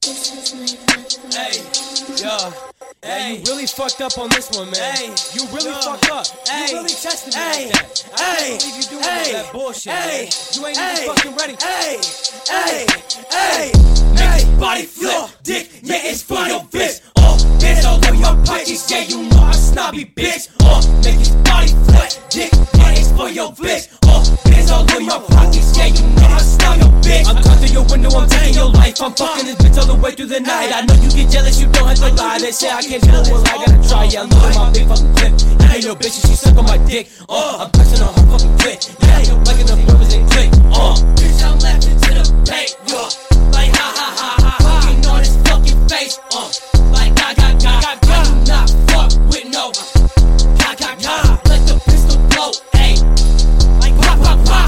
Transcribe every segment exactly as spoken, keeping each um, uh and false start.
Hey, yo. Hey, you really fucked up on this one, man. Hey, you really yo. fucked up. Hey, you really tested me hey. like that. I hey. can't believe you doing hey. all that bullshit, hey. man. You ain't hey. even fucking ready. Hey, hey, hey, make his body flip. Dick, yeah, it's for your bitch. Oh, hands all over your pockets, yeah, you know I'm snobby, bitch. Oh, make his body flip. Dick, yeah, it's for your bitch. Oh, hands all over your pockets, yeah, you know I'm snobby, bitch. I'm coming to your window, I'm taking your life. I'm fucking this bitch all the way through the night. I know you get jealous, you don't have to lie. They say I can't do it, well, I gotta try. Yeah, look at my big fucking clip. Yeah, your bitch, she suck on my dick. Oh, I'm pressing on her fucking clit. Yeah, you're making the brothers and click. Oh, bitch, I'm laughing to the bank. Yo, like ha ha ha ha. Fucking on his fucking face. Uh, like ga ga ga ga ga. Do not fuck with no ga ga ga. Let the pistol blow. Ayy, like pop pop pop.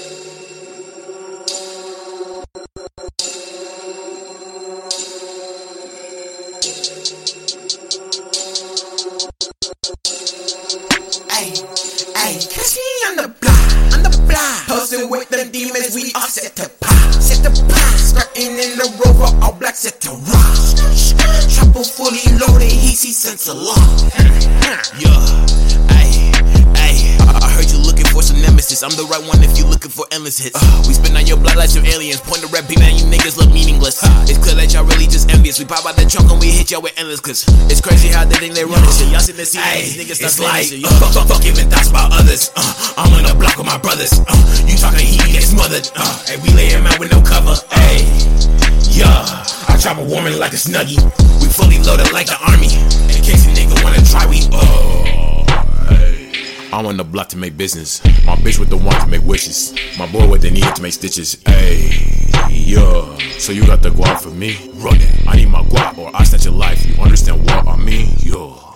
Catch me on the block, on the block. Hustling with them demons, we all set to pop. Set to pop, skirting in the rover, all black set to rock. Chopper fully loaded, he see sense a lot. Yeah, ayy, ayy. I heard you looking for some nemesis. I'm the right one if you looking for endless hits. Uh, we spin on your blood like some aliens. Point the red beam at you niggas look meaningless. Uh, it's clear that y'all really just envious. We pop out the trunk and we hit y'all with endless. Cause it's crazy how they think they run this shit. Y'all sitting there seeing these niggas start it's like, shit. Uh, fuck, fuck, fuck even thoughts about others. Uh, I'm on the block with my brothers. Uh, you talking, he gets smothered. Uh, and we lay him out with no cover. Ayy, yeah. I chop a woman like a snuggie. We fully loaded like the army. In case a nigga wanna try, we oh. I'm on the block to make business. My bitch with the one to make wishes. My boy with the need to make stitches. Ayy, yeah. So you got the guap for me? Run it. I need my guap or I snatch your life. You understand what I mean? Yo.